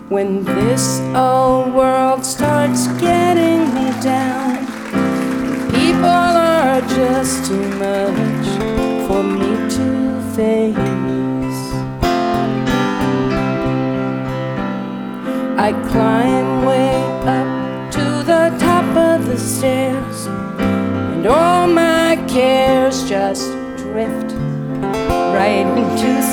When this old world starts getting me down, people are just too much for me to face. I climb way up to the top of the stairs, and all my cares just drift right into